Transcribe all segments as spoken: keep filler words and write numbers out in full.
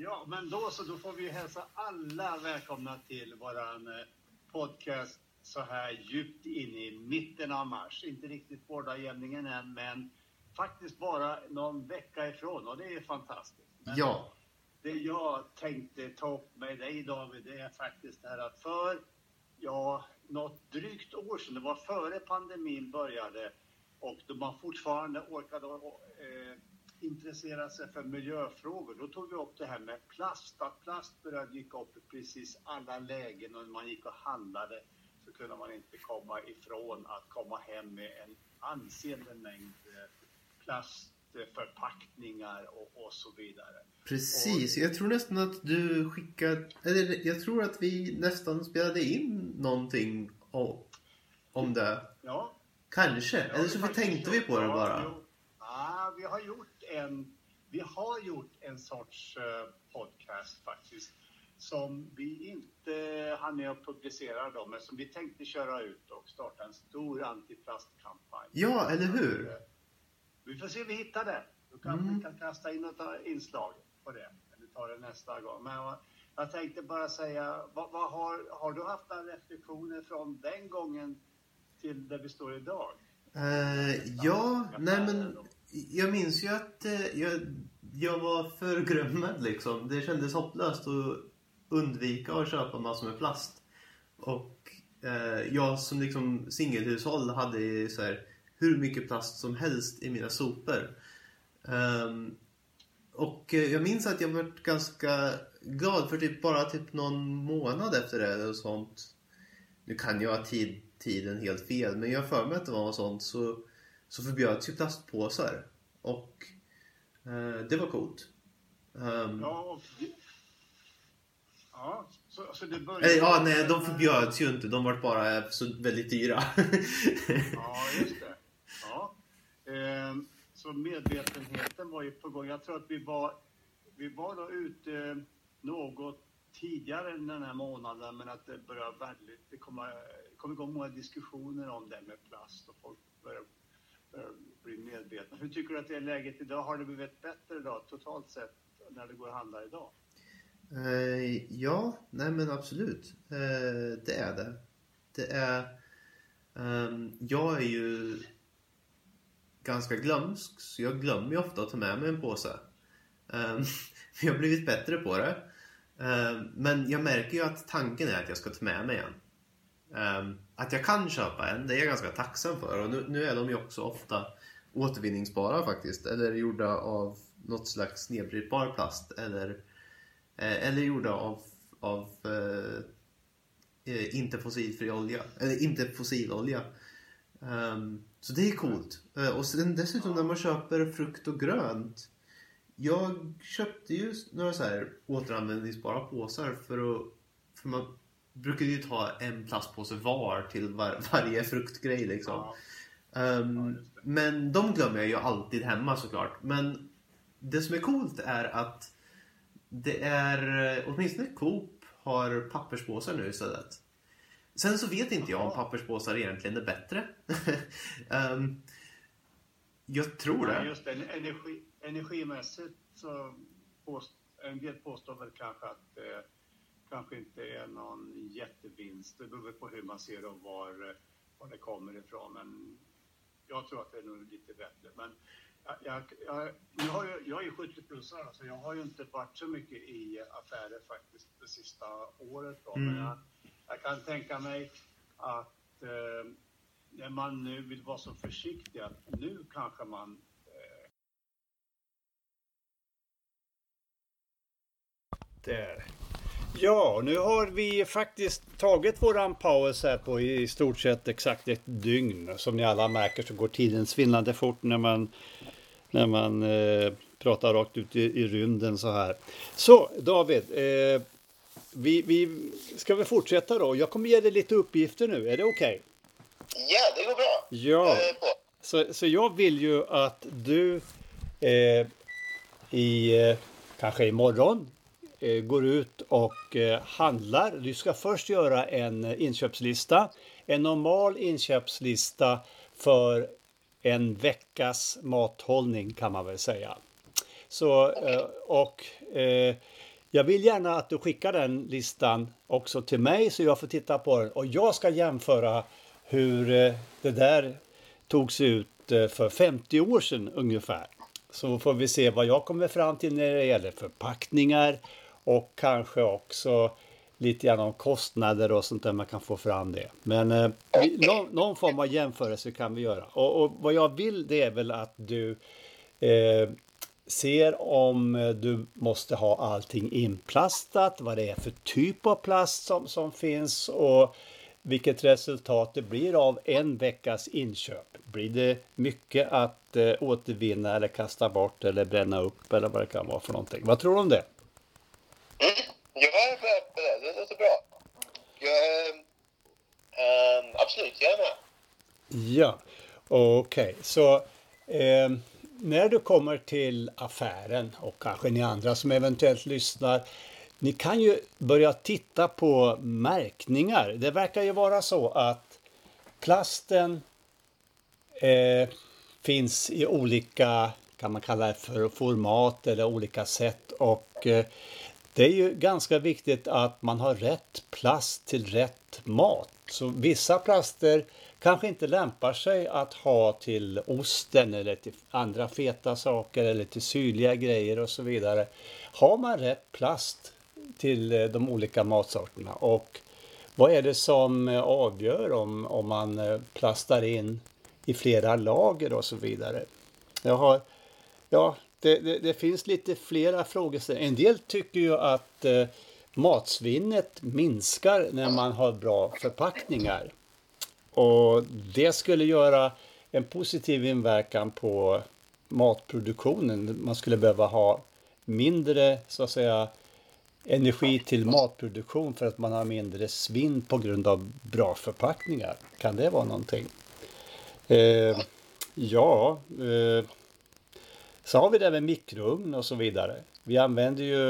Ja, men då så då får vi hälsa alla välkomna till våran podcast så här djupt in i mitten av mars. Inte riktigt vårdagjämningen än, men faktiskt bara någon vecka ifrån och det är fantastiskt. Men ja. Det jag tänkte ta upp med dig, David, det är faktiskt det här att för ja, något drygt år sedan, det var före pandemin började och då man fortfarande orkade eh, intressera sig för miljöfrågor. Då tog vi upp det här med plast. Att plast började dyka upp i precis alla lägen och när man gick och handlade så kunde man inte komma ifrån att komma hem med en ansenlig mängd plastförpackningar och, och så vidare. Precis, och, jag tror nästan att du skickade, eller jag tror att vi nästan spelade in någonting om, om det. Ja. Kanske, ja, eller så tänkte vi på det bara. Ja, ja, vi har gjort en vi har gjort en sorts uh, podcast faktiskt som vi inte hann med att publicera då, men som vi tänkte köra ut och starta en stor antiplastkampanj. Ja, eller hur? Uh, vi får se om vi hittar det. Då kan mm. vi kan kasta in ett inslag på det. Eller ta det nästa gång. Men uh, jag tänkte bara säga, vad, vad har, har du haft några reflektioner från den gången till där vi står idag? Uh, ja, nej men jag minns ju att uh, jag, jag var förgrömmad liksom. Det kändes hopplöst att undvika att köpa massor med plast. Och uh, jag som liksom singelhushåll hade så här, hur mycket plast som helst i mina sopor. Um, och uh, jag minns att jag var ganska glad för typ bara typ någon månad efter det och sånt. Nu kan jag ha tid tiden helt fel, men jag för mig att det var något sånt så, så förbjöds ju plastpåsar och eh, det var coolt. Um, ja, och det, ja, så, så det började... Eller, ja, nej, de förbjöds ju inte, de var bara så väldigt dyra. Ja, just det. Ja. Ehm, så medvetenheten var ju på gång. Jag tror att vi var vi var då ute något tidigare än den här månaden, men att det började väldigt, det kommer kom igång många diskussioner om det med plast och folk börjar, börjar bli medvetna. Hur tycker du att det är läget idag? Har det blivit bättre idag totalt sett när det går att handla idag? Uh, ja, nej men absolut. Uh, det är det. Det är um, jag är ju ganska glömsk, så jag glömmer ju ofta att ta med mig en påse. Um, jag har blivit bättre på det. Um, men jag märker ju att tanken är att jag ska ta med mig en. Um, att jag kan köpa en, det är jag ganska tacksam för. Och nu, nu är de ju också ofta återvinningsbara faktiskt. Eller gjorda av något slags nedbrytbar plast. Eller, eh, eller gjorda av, av eh, inte fossilfri olja. Eller inte fossilolja. Um, så det är coolt. Uh, och sen dessutom när man köper frukt och grönt. Jag köpte ju några så här återanvändningsbara påsar för att, för man brukar ju ta en plastpåse var till var, varje fruktgrej liksom. Ja. Um, ja, men de glömmer jag ju alltid hemma såklart. Men det som är coolt är att det är, åtminstone Coop har papperspåsar nu istället. Sen så vet inte jag om papperspåsar egentligen är bättre. um, jag tror det. Ja, just det. Energi, energimässigt så påst, en del påstår väl kanske att det kanske inte är någon jättevinst. Det beror på hur man ser och var, var det kommer ifrån. Men jag tror att det är nog lite bättre. Men jag, jag, jag, jag, har ju, jag är ju sjuttio-plussare så jag har ju inte varit så mycket i affärer faktiskt det sista året. Då. Mm. Men jag, jag kan tänka mig att eh, när man nu vill vara så försiktig att nu kanske man eh... där. Ja, nu har vi faktiskt tagit våran paus här på i stort sett exakt ett dygn. Som ni alla märker så går tiden svindlande fort när man, när man eh, pratar rakt ut i, i rymden så här. Så David, eh, vi, vi ska väl fortsätta då. Jag kommer ge dig lite uppgifter nu, är det okej? Okay? Ja, det går bra. Ja, så, så jag vill ju att du eh, i eh, kanske imorgon går ut och handlar. Du ska först göra en inköpslista. En normal inköpslista för en veckas mathållning kan man väl säga. Så, och jag vill gärna att du skickar den listan också till mig så jag får titta på den. Och jag ska jämföra hur eh, det där togs ut eh, för femtio år sedan ungefär. Så får vi se vad jag kommer fram till när det gäller förpackningar och kanske också lite grann om kostnader och sånt där man kan få fram det. Men eh, vi, någon, någon form av jämförelse kan vi göra. Och, och vad jag vill det är väl att du eh, ser om du måste ha allting inplastat, vad det är för typ av plast som, som finns och vilket resultat det blir av en veckas inköp. Blir det mycket att eh, återvinna eller kasta bort eller bränna upp eller vad det kan vara för någonting. Vad tror du om det? Mm, jag är beredd på det. Det låter bra. Jag är, um, absolut, jag är med. Ja, okej. Okay. Så eh, när du kommer till affären och kanske ni andra som eventuellt lyssnar, ni kan ju börja titta på märkningar. Det verkar ju vara så att plasten eh, finns i olika, kan man kalla det för format eller olika sätt. Och eh, det är ju ganska viktigt att man har rätt plast till rätt mat. Så vissa plaster kanske inte lämpar sig att ha till osten eller till andra feta saker eller till syrliga grejer och så vidare. Har man rätt plast till de olika matsorterna och vad är det som avgör om, om man plastar in i flera lager och så vidare. Jag har, ja, det, det, det finns lite flera frågeställningar. En del tycker ju att eh, matsvinnet minskar när man har bra förpackningar. Och det skulle göra en positiv inverkan på matproduktionen. Man skulle behöva ha mindre, så att säga, energi till matproduktion för att man har mindre svinn på grund av bra förpackningar. Kan det vara någonting? Eh, ja, eh, så har vi det med mikrougn och så vidare. Vi använder ju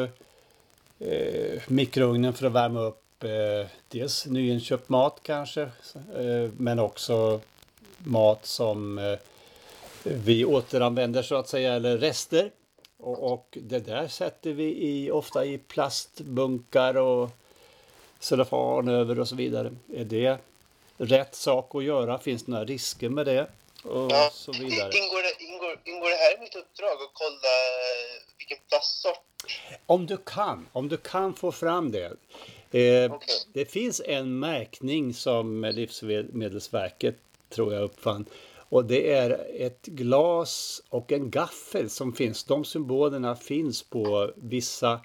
eh, mikrougnen för att värma upp eh, dels nyinköpt mat kanske, eh, men också mat som eh, vi återanvänder så att säga, eller rester. Och, och det där sätter vi i, ofta i plastbunkar och cellofan över och så vidare. Är det rätt sak att göra? Finns det några risker med det? Och ja, så vidare. Ingår det, ingår, ingår det här i mitt uppdrag att kolla vilken plastsort? Om du kan, om du kan få fram det. Eh, okay. Det finns en märkning som Livsmedelsverket tror jag uppfann. Och det är ett glas och en gaffel som finns. De symbolerna finns på vissa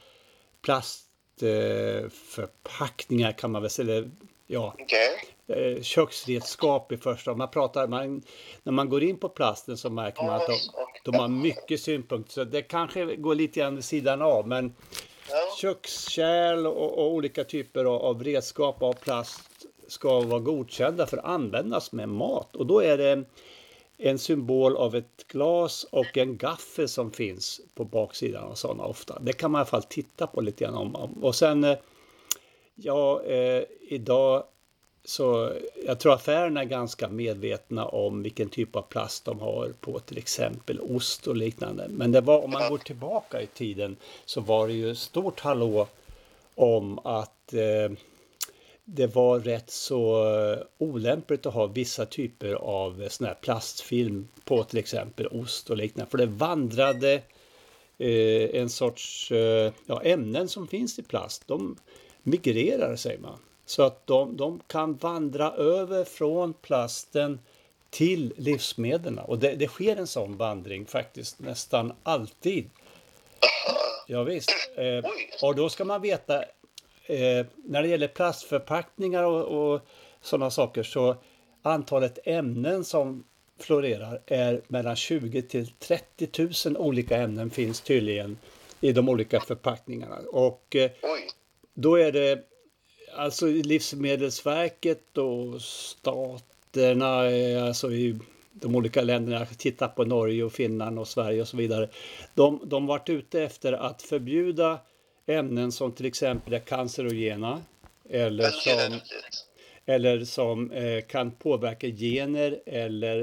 plastförpackningar eh, kan man väl säga. Ja, okay. eh, köksredskap i första. Man pratar, man, när man går in på plasten så märker man att de, de har mycket synpunkter. Så det kanske går lite grann vid sidan av. Men ja. kökskärl och, och olika typer av, av redskap av plast ska vara godkända för att användas med mat. Och då är det en symbol av ett glas och en gaffel som finns på baksidan och sådana ofta. Det kan man i alla fall titta på lite grann om. Och sen, ja, eh, idag så jag tror affärerna är ganska medvetna om vilken typ av plast de har på till exempel ost och liknande. Men det var, om man går tillbaka i tiden så var det ju stort hallå om att eh, det var rätt så olämpligt att ha vissa typer av sån här plastfilm på till exempel ost och liknande. För det vandrade eh, en sorts eh, ja, ämnen som finns i plast. De migrerar, säger man. Så att de, de kan vandra över från plasten till livsmedlen. Och det, det sker en sån vandring faktiskt nästan alltid. Ja, visst. Eh, och då ska man veta, eh, när det gäller plastförpackningar och, och sådana saker, så antalet ämnen som florerar är mellan tjugo till trettio tusen olika ämnen finns tydligen i de olika förpackningarna. Och eh, då är det alltså Livsmedelsverket och staterna, alltså i de olika länderna, jag tittar på Norge och Finland och Sverige och så vidare. De, de varit ute efter att förbjuda ämnen som till exempel är cancerogena eller som, eller som eh, kan påverka gener eller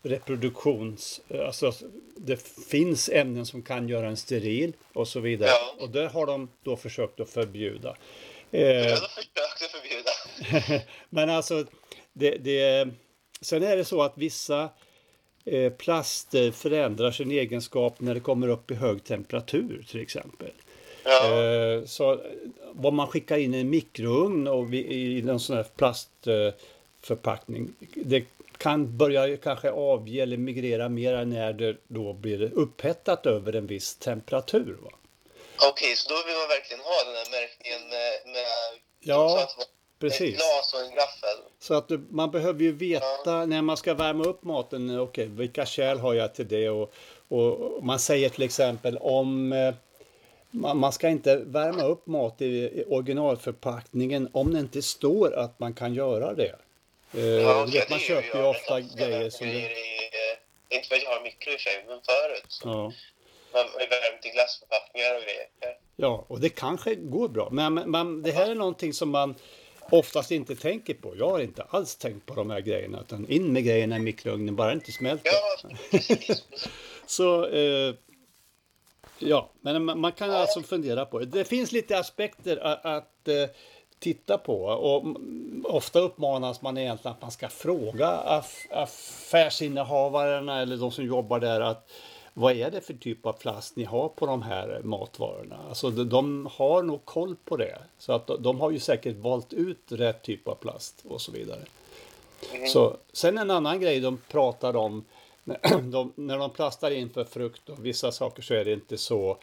reproduktions... Alltså det finns ämnen som kan göra en steril och så vidare. Ja. Och det har de då försökt att förbjuda. Ja, Eh, de försökte förbjuda. men alltså, det, det, sen är det så att vissa eh, plaster förändrar sin egenskap när det kommer upp i hög temperatur till exempel. Ja. Eh, så vad man skickar in i en mikrougn och vi, i en sån här plastförpackning, eh, det kan börja kanske avge eller migrera mer när det då blir upphettat över en viss temperatur. Va? Okej, okay, så då vill man verkligen ha den här märkningen med, med ja, så att precis. Ett glas och en gaffel. Så att du, man behöver ju veta ja. när man ska värma upp maten, okej, okay, vilka kärl har jag till det? Och, och man säger till exempel om eh, man, man ska inte värma upp mat i, i originalförpackningen om det inte står att man kan göra det. Eh, ja, okay, vet, man köper ju ofta grejer som det... det... Inte för att jag har mikro i sig, men förut. Så. Ja. Man har värmt i glassförpackningar och grejer. Ja, och det kanske går bra. Men, men det här är någonting som man oftast inte tänker på. Jag har inte alls tänkt på de här grejerna. Utan in med grejerna i mikrougnen, bara inte smälter. Ja, precis. Så, eh, ja, men man, man kan ja. alltså fundera på det. Det finns lite aspekter att, att eh, titta på. Och ofta uppmanas man egentligen att man ska fråga aff, affärsinnehavarna eller de som jobbar där att vad är det för typ av plast ni har på de här matvarorna? Alltså de, de har nog koll på det. Så att de, de har ju säkert valt ut rätt typ av plast och så vidare. Mm. Så, sen en annan grej de pratar om när de, när de plastar in för frukt och vissa saker så är det inte så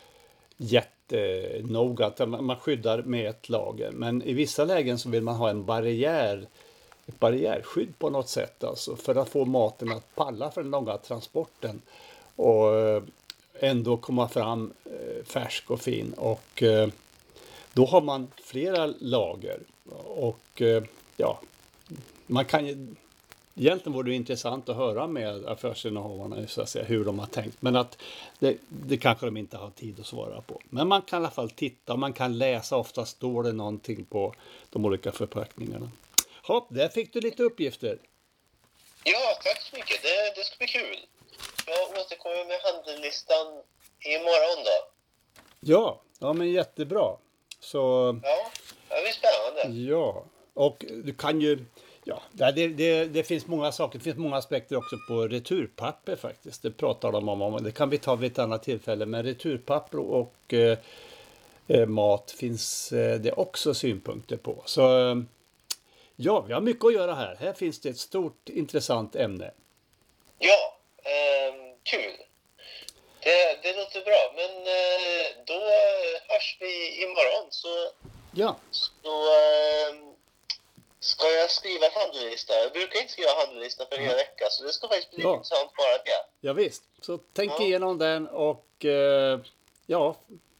jättenoga. Man skyddar med ett lager. Men i vissa lägen så vill man ha en barriär, ett barriärskydd på något sätt. Alltså, för att få maten att palla för den långa transporten. Och ändå komma fram färsk och fin. Och då har man flera lager. Och ja, man kan ju... Egentligen vore det intressant att höra med affärsinnehavarna så att säga, hur de har tänkt. Men att det, det kanske de inte har tid att svara på. Men man kan i alla fall titta, man kan läsa. Ofta står det någonting på de olika förpackningarna. Hopp, där fick du lite uppgifter. Ja, tack så mycket. Det, det ska bli kul. Jag återkommer med handelslistan imorgon då. Ja, ja men jättebra. Så... Ja, det blir spännande. Ja, och du kan ju... Ja, det, det, det finns många saker, det finns många aspekter också på returpapper faktiskt. Det pratar de om, det kan vi ta vid ett annat tillfälle. Men returpapper och eh, mat finns eh, det också synpunkter på. Så eh, ja, vi har mycket att göra här. Här finns det ett stort intressant ämne. Ja, eh, kul. Det, det låter bra, men eh, då hörs vi imorgon. Så, ja. så eh, ska jag skriva en handellista. Jag brukar inte skriva handellista för en hel vecka, så det ska faktiskt bli ja. intressant bara det. Ja visst, så tänk ja. igenom den och eh, ja,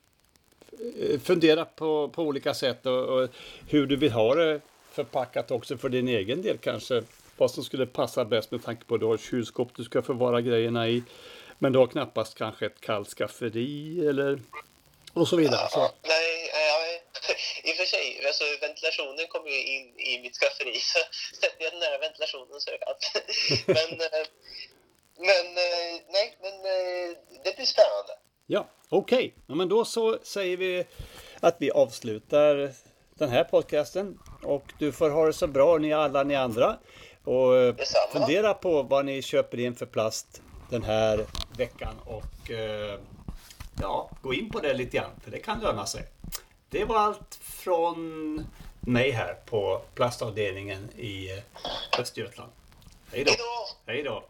fundera på, på olika sätt och, och hur du vill ha det förpackat också för din egen del kanske. Vad som skulle passa bäst med tanke på att du har ett kylskåp du ska förvara grejerna i. Men du har knappast kanske ett kallt skafferi eller och så vidare. Ja, så. Nej, nej, i och för sig, alltså ventilationen kommer ju in i mitt skafferi, så sätter jag den nära ventilationen så är det allt. Men, men, nej, men det blir spännande. Ja, okej. Okay. Ja, men då så säger vi att vi avslutar den här podcasten och du får ha det så bra ni alla ni andra och Detsamma. Fundera på vad ni köper in för plast den här veckan och eh, ja, gå in på det lite grann för det kan löna sig. Det var allt från mig här på plastavdelningen i Östergötland. Hej då! Hej då!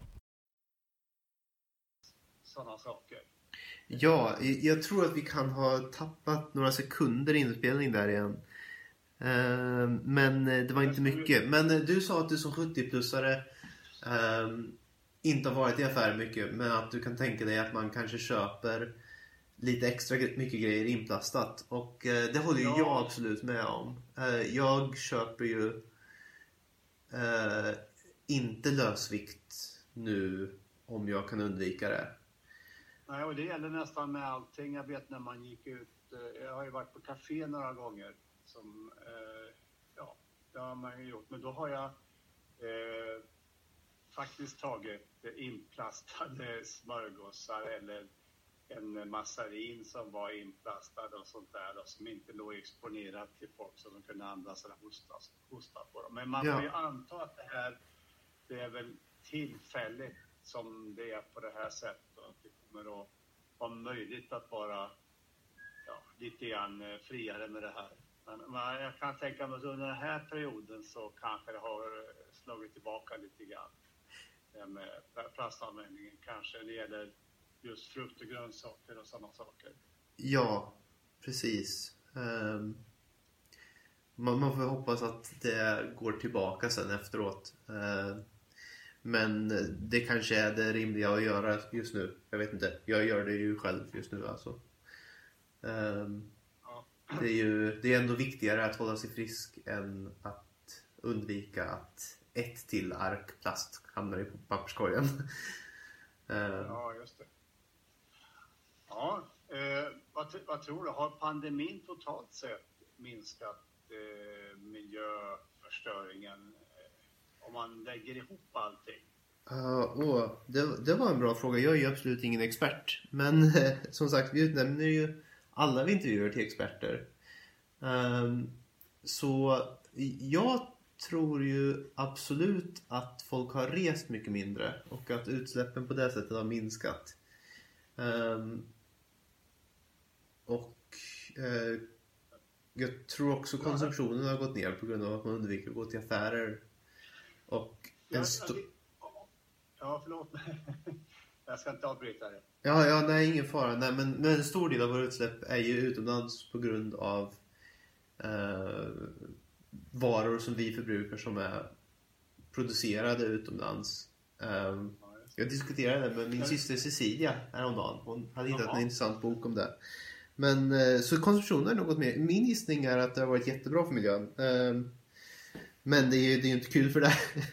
Sådana saker. Ja, jag tror att vi kan ha tappat några sekunder inspelning där igen. Men det var inte mycket. Men du sa att du som sjuttio-plussare inte har varit i affär mycket, men att du kan tänka dig att man kanske köper lite extra mycket grejer inplastat. Och eh, det håller ju ja. jag absolut med om. Eh, jag köper ju eh, inte lösvikt nu om jag kan undvika det. Nej, och det gäller nästan med allting. Jag vet när man gick ut, eh, jag har ju varit på café några gånger. Som, eh, ja, det har man ju gjort. Men då har jag... Eh, faktiskt tagit inplastade smörgåsar eller en massarin som var inplastad och sånt där och som inte låg exponerat till folk så de kunde andas eller hosta, hosta på dem. Men man Ja. får ju anta att det här det är väl tillfälligt som det är på det här sättet och att det kommer att vara möjligt att vara ja, lite grann friare med det här. Men, men jag kan tänka mig att under den här perioden så kanske det har slagit tillbaka lite grann det med plastanvändningen kanske när det gäller just frukt och grönsaker och sådana saker. Ja, precis. Um, man, man får hoppas att det går tillbaka sen efteråt. Uh, men det kanske är det rimliga att göra just nu. Jag vet inte. Jag gör det ju själv just nu alltså. Um, Ja. det är ju det är ändå viktigare att hålla sig frisk än att undvika att ett till ark plast hamnar i papperskorgen. uh, Ja, just det. Ja, eh, vad, vad tror du? Har pandemin totalt sett minskat eh, miljöförstöringen eh, om man lägger ihop allting? Uh, oh, det, det var en bra fråga. Jag är ju absolut ingen expert. Men eh, som sagt, vi utnämner ju alla vi intervjuar till experter. Um, så jag tror ju absolut att folk har rest mycket mindre och att utsläppen på det sättet har minskat. Um, och eh, jag tror också konsumtionen har gått ner på grund av att man undviker att gå till affärer. Och en sto- Ja, förlåt mig. Jag ska inte avbryta det. Ja, ja, nej, ingen fara. Nej, men, men en stor del av våra utsläpp är ju utomlands på grund av eh, varor som vi förbrukar som är producerade utomlands. Eh, jag diskuterade det med min syster Cecilia häromdagen. Hon hade hittat Jaha. en intressant bok om det. Men eh, så konsumtionen är något mer. Min gissning är att det har varit jättebra för miljön. Eh, men det är ju det är ju inte kul för det.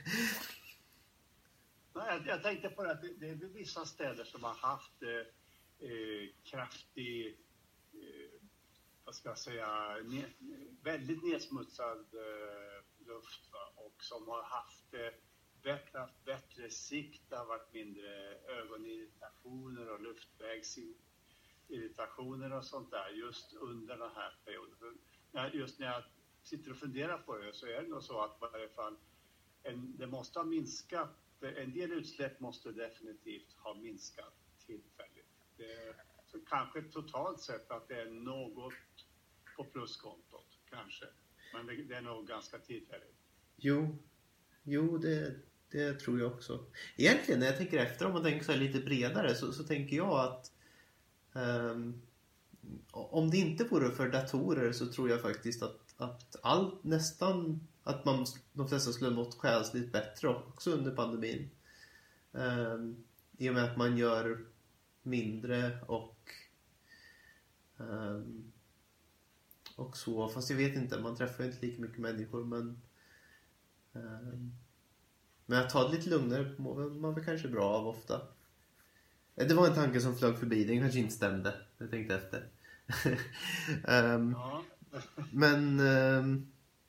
Nej, jag, jag tänkte på det att det, det är vissa städer som har haft eh, eh, kraftig, eh, vad ska jag säga, ne, väldigt nedsmutsad eh, luft va? Och som har haft eh, bättre, haft bättre sikt, det har varit mindre ögonirritationer och luftvägsirritationer och sånt där just under den här perioden. Just när jag sitter och funderar på det så är det nog så att i varje fall en, det måste ha minskat. En del utsläpp måste definitivt ha minskat tillfälligt. Det, så kanske totalt sett att det är något på pluskontot, kanske. Men det, det är nog ganska tillfälligt. Jo, jo det, det tror jag också. Egentligen när jag tänker efter, om man tänker så här lite bredare, så, så tänker jag att um, om det inte vore för datorer så tror jag faktiskt att, att allt nästan att man, de flesta skulle mått själsligt bättre också under pandemin. Um, I och med att man gör mindre och um, och så. Fast jag vet inte, man träffar inte lika mycket människor. Men um, men att ta det lite lugnare mår man väl kanske bra av ofta. Det var en tanke som flög förbi, den kanske inte stämde. Jag tänkte efter. um, Ja. men um,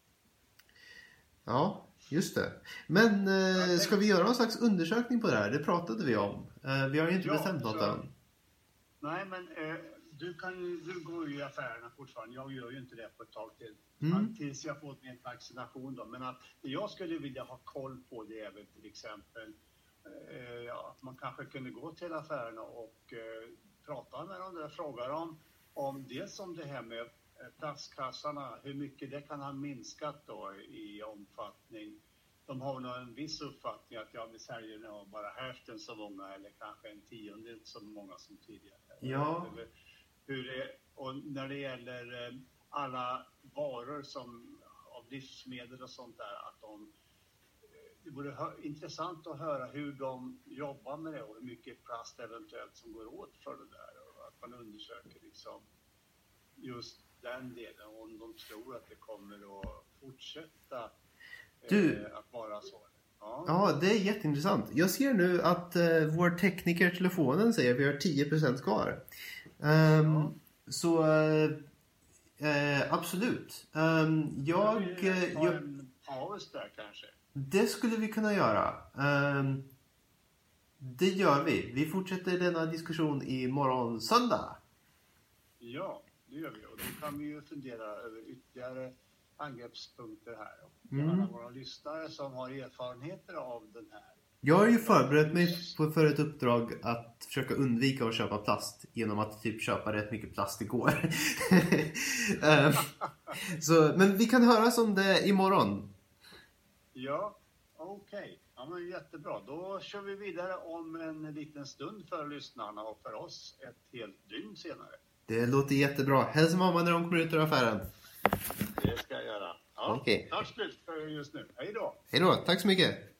ja, just det. Men uh, ska vi göra någon slags undersökning på det här? Det pratade vi om. Uh, vi har ju inte Ja, bestämt något så- än. Nej, men eh, du, kan ju, du går ju i affärerna fortfarande. Jag gör ju inte det på ett tag till. Mm. Tills jag fått min vaccination då. Men att jag skulle vilja ha koll på det även till exempel. Eh, ja, att man kanske kunde gå till affärerna och eh, prata med dem där. Fråga dem om dels om det här med eh, plastkassarna. Hur mycket det kan ha minskat då i omfattning. De har nog en viss uppfattning att ja, vi säljer nog bara hälften så många eller kanske en tiondel så många som tidigare. Ja. Eller hur det, och när det gäller eh, alla varor som av livsmedel och sånt där, att de, eh, det vore hö- intressant att höra hur de jobbar med det och hur mycket plast eventuellt som går åt för det där och att man undersöker liksom just den delen och om de tror att det kommer att fortsätta eh, Du- att vara så. Ja. Ja, det är jätteintressant. Jag ser nu att eh, vår tekniker telefonen säger att vi har tio procent kvar. Ehm, Ja. Så eh, eh, absolut. Ehm, jag, Ska vi eh, ta jag, en paus där kanske. Det skulle vi kunna göra. Um, det gör vi. Vi fortsätter denna diskussion i morgon söndag. Ja, det gör vi. Och då kan vi ju fundera över ytterligare angreppspunkter här. Och Mm. alla våra lyssnare som har erfarenheter av den här. Jag har ju förberett mig på, för ett uppdrag att försöka undvika att köpa plast genom att typ köpa rätt mycket plast igår. um, så, men vi kan höras om det imorgon. Ja, okej. Okay. Ja, men jättebra. Då kör vi vidare om en liten stund för lyssnarna och för oss ett helt dygn senare. Det låter jättebra. Hälsa mamma när de kommer ut ur affären. Det ska jag göra. Ja, Okej. Tack slut för just nu. Hej då. Hej då. Tack så mycket.